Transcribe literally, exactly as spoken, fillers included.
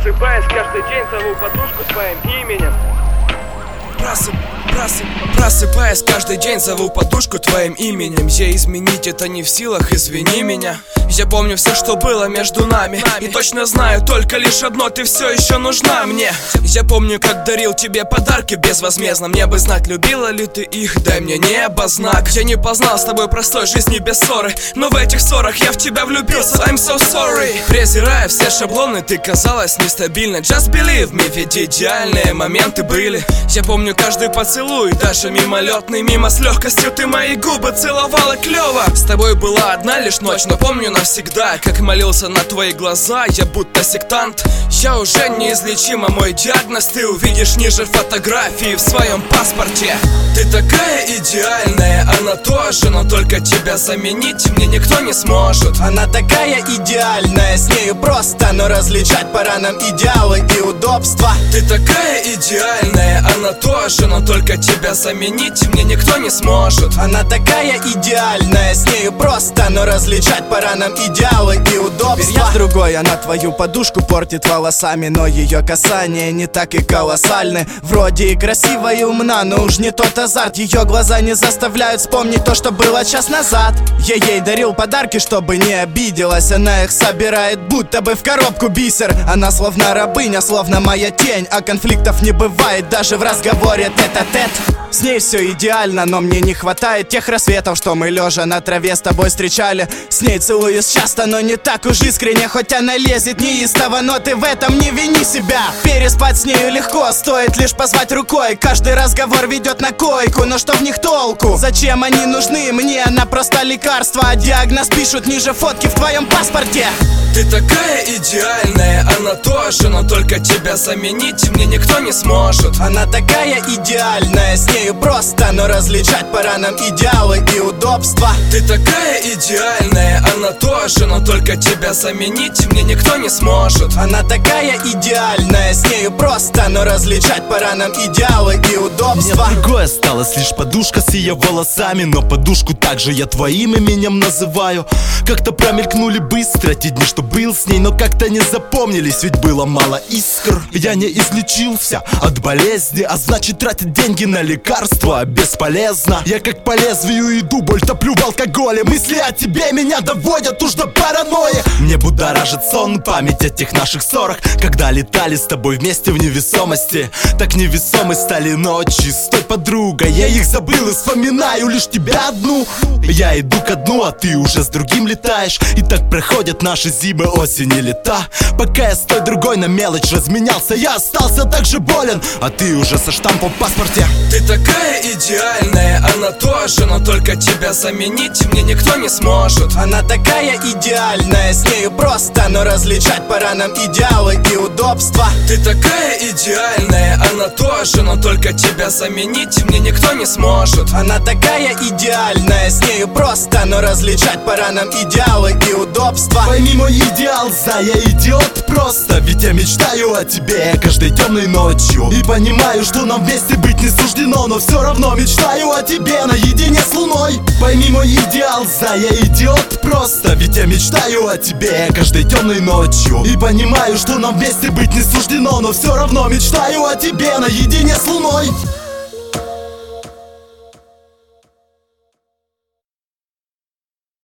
Просыпаясь каждый день, зову подушку твоим именем. Просып, просып, просыпаясь каждый день, зову подушку твоим именем. Я изменить это не в силах, извини меня. Я помню все, что было между нами, и точно знаю только лишь одно: ты все еще нужна мне. Я помню, как дарил тебе подарки безвозмездно. Мне бы знать, любила ли ты их, дай мне небо знак. Я не познал с тобой простой жизни без ссоры, но в этих ссорах я в тебя влюбился. I'm so sorry. Презирая все шаблоны, ты казалась нестабильной. Just believe me, ведь идеальные моменты были. Я помню каждый поцелуй, даже мимолетный. Мимо с легкостью ты мои губы целовала клево. С тобой была одна лишь ночь, но помню навсегда, как молился на твои глаза, я будто сектант. Я уже неизлечима, мой диагноз ты увидишь ниже фотографии в своем паспорте. Ты такая идеальная, она тоже, но только тебя заменить мне никто не сможет. Она такая идеальная, с нею просто, но различать пора нам идеалы и удобства. Ты такая идеальная, она тоже, но только тебя заменить мне никто не сможет. Она такая идеальная, с нею просто, но различать пора нам идеалы и удобства. Я с другой, она твою подушку портит волосами, но ее касания не так и колоссальны. Вроде и красивая и умна, но уж не тот азарт. Ее глаза не заставляют вспомнить то, что было час назад. Я ей дарил подарки, чтобы не обиделась. Она их собирает, будто бы в коробку бисер. Она словно рабыня, словно моя тень, а конфликтов не бывает даже в разговоре тет-а-тет. С ней все идеально, но мне не хватает тех рассветов, что мы лежа на траве с тобой встречали. С ней целуюсь часто, но не так уж искренне, хоть она лезет неистово, но ты в этом не вини себя. Переспать с нею легко, стоит лишь позвать рукой. Каждый разговор ведет на койку, но что в них толку? Зачем они нужны мне? Она просто лекарство, а диагноз пишут ниже фотки в твоем паспорте. Ты такая идеальная, она тоже, но только тебя заменить мне никто не сможет. Она такая идеальная, с нею просто, но различать пора нам идеалы и удобства. Ты такая идеальная, она тоже, но только тебя заменить мне никто не сможет. Она такая идеальная, с нею просто, но различать пора нам идеалы и удобства. Мне другое осталось, лишь подушка с ее волосами, но подушку также я твоим именем называю. Как-то промелькнули быстро те дни, что был с ней, но как-то не запомнились, ведь было мало искр. Я не излечился от болезни, а значит тратить деньги на лекарства бесполезно. Я как по лезвию иду, боль топлю в алкоголе. Мысли о тебе меня доводят уж до паранойи. Мне будоражит сон, память о тех наших ссорах, когда летали с тобой вместе в невесомости. Так невесомы стали ночи с той подругой. Я их забыл и вспоминаю лишь тебя одну. Я иду ко дну, а ты уже с другим летаешь. И так проходят наши зимы, осень и лета. Пока я с той другой на мелочь разменялся, я остался так же болен, а ты уже со штампом в паспорте. Ты такая идеальная, она тоже, но только тебя заменить мне никто не сможет. Она такая идеальная, с нею просто, но различать пора нам идеалы и удобства. Ты такая идеальная, она тоже, но только тебя заменить мне никто не сможет. Она такая идеальная, с нею просто, но различать пора нам идеалы и удобства. Пойми мой идеал, за я идиот просто, ведь я мечтаю о тебе каждой темной ночью. И понимаю, что нам вместе быть не суждено, но все равно мечтаю о тебе наедине с луной. Пойми мой идеал, за я идиот просто, ведь я мечтаю о тебе каждой темной ночью. И понимаю, что нам вместе быть не суждено, но все равно мечтаю о тебе наедине с луной.